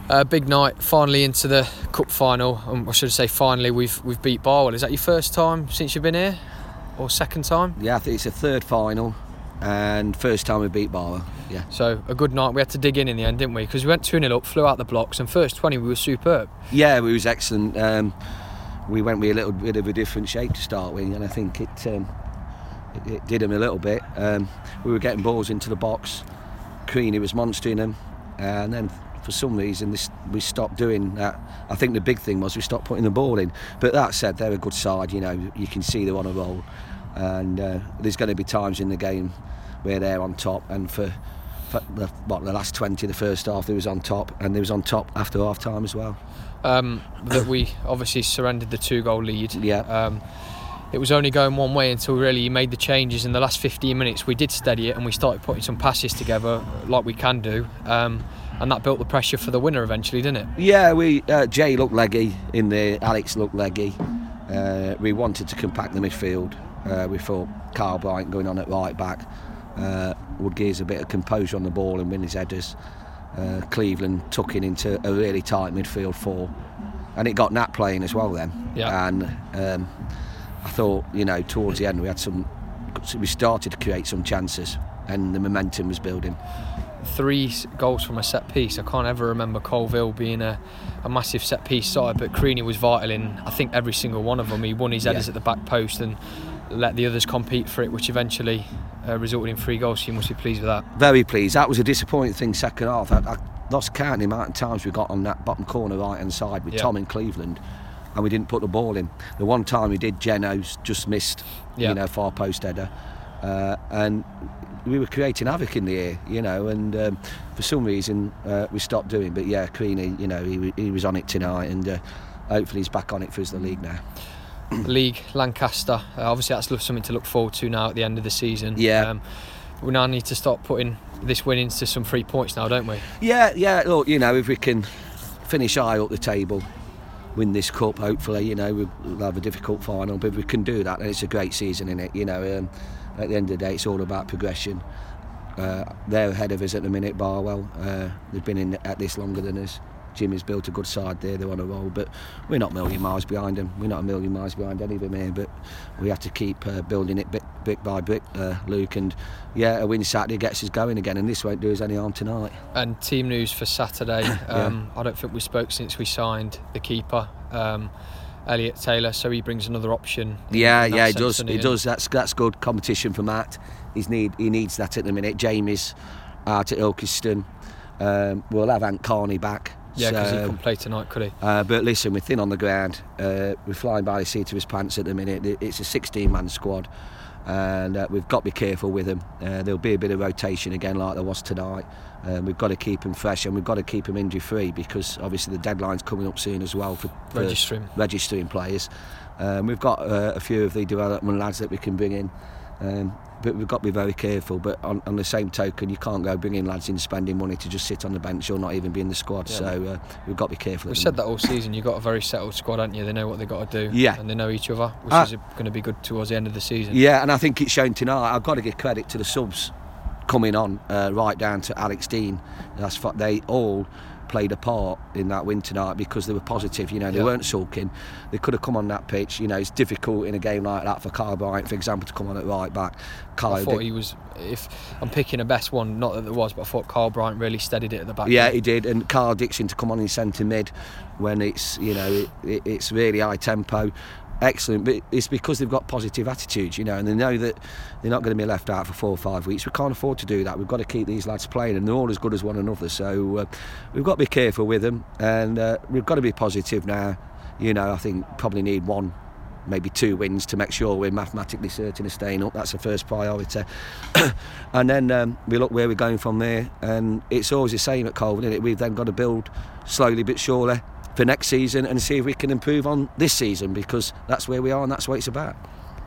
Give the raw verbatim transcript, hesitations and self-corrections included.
Uh, big night, finally into the cup final. Um, I should say finally we've we've beat Barwell. Is that your first time since you've been here, or second time? Yeah, I think it's a third final, and first time we beat Barwell. Yeah. So a good night. We had to dig in in the end, didn't we? Because we went two nil up, flew out the blocks, and first twenty we were superb. Yeah, it was excellent. Um, we went with a little bit of a different shape to start with, and I think it um, it, it did them a little bit. Um, we were getting balls into the box. Creaney was monstering them, and then for some reason this, we stopped doing that. I think the big thing was we stopped putting the ball in. But that said, they're a good side. You know, you can see they're on a roll, and uh, there's going to be times in the game where they're on top. And for, for the, what the last twenty, the first half, they was on top, and they was on top after half time as well. Um, that we obviously surrendered the two goal lead. Yeah. Um, it was only going one way until really you made the changes in the last fifteen minutes. We did steady it and we started putting some passes together like we can do. Um, and that built the pressure for the winner eventually, didn't it? Yeah, we uh, Jay looked leggy in there, Alex looked leggy. Uh, we wanted to compact the midfield. Uh, we thought Carl Bryant going on at right back uh, would give us a bit of composure on the ball and win his headers. Uh, Cleveland tucking into a really tight midfield four, and it got Nat playing as well then. Yeah. And um, I thought, you know, towards the end we had some, we started to create some chances, and the momentum was building. Three goals from a set piece. I can't ever remember Colville being a, a massive set piece side, but Creaney was vital in I think every single one of them. He won his headers yeah. at the back post and let the others compete for it, which eventually uh, resulted in three goals. So you must be pleased with that. Very pleased. That was a disappointing thing second half. I, I lost count the amount of times we got on that bottom corner right hand side with yeah. Tom in Cleveland, and we didn't put the ball in. The one time we did, Geno's just missed, yeah. you know, far post header, uh, and we were creating havoc in the air, you know, and um, for some reason uh, we stopped doing. But yeah, Creaney, you know, he, he was on it tonight, and uh, hopefully he's back on it for us the league now. League, Lancaster, uh, obviously that's something to look forward to now at the end of the season. Yeah. Um, we now need to start putting this win into some three points now, don't we? Yeah, yeah. Look, you know, if we can finish high up the table, win this cup, hopefully, you know, we'll have a difficult final. But if we can do that, then it's a great season, isn't it? You know, um, at the end of the day, it's all about progression. Uh, they're ahead of us at the minute, Barwell. Uh, they've been in at this longer than us. Jimmy's built a good side there, they're on a roll, but we're not a million miles behind them. We're not a million miles behind any of them here, but we have to keep uh, building it bit, brick by brick, uh, Luke, and yeah, a win Saturday gets us going again, and this won't do us any harm tonight. And team news for Saturday, um, yeah. I don't think we spoke since we signed the keeper, um, Elliot Taylor, so he brings another option. Yeah, in yeah, he sense, does. he? He does. That's that's good competition for Matt. He's need he needs that at the minute. Jamie's out at Ilkeston. Um, we'll have Ant Carney back. Yeah, because so, he couldn't play tonight, could he? Uh, but listen, we're thin on the ground. Uh, we're flying by the seat of his pants at the minute. It's a sixteen-man squad, and uh, we've got to be careful with them. Uh, there'll be a bit of rotation again, like there was tonight. Uh, we've got to keep them fresh, and we've got to keep them injury-free, because obviously the deadline's coming up soon as well for, for registering registering players. Um, we've got uh, a few of the development lads that we can bring in. Um, but we've got to be very careful. But on, on the same token, you can't go bringing lads in spending money to just sit on the bench or not even be in the squad. Yeah. So uh, we've got to be careful. We've said that all season. You've got a very settled squad, haven't you? They know what they've got to do. Yeah. And they know each other, which uh, is going to be good towards the end of the season. Yeah, and I think it's shown tonight. I've got to give credit to the subs coming on, uh, right down to Alex Dean. That's what they all played a part in that win tonight, because they were positive, you know, they yeah. weren't sulking. They could have come on that pitch. You know, it's difficult in a game like that for Carl Bryant, for example, to come on at right back. Carl I thought he was, if I'm picking a best one, not that there was, but I thought Carl Bryant really steadied it at the back. Yeah, he did. And Carl Dixon to come on in centre mid when it's, you know, it, it, it's really high tempo. Excellent, but it's because they've got positive attitudes, you know, and they know that they're not going to be left out for four or five weeks. We can't afford to do that. We've got to keep these lads playing, and they're all as good as one another. So uh, we've got to be careful with them, and uh, we've got to be positive now. You know, I think probably need one, maybe two wins to make sure we're mathematically certain of staying up. That's the first priority. And then um, we look where we're going from there, and it's always the same at Colvin, isn't it? We've then got to build slowly but surely for next season and see if we can improve on this season, because that's where we are and that's what it's about.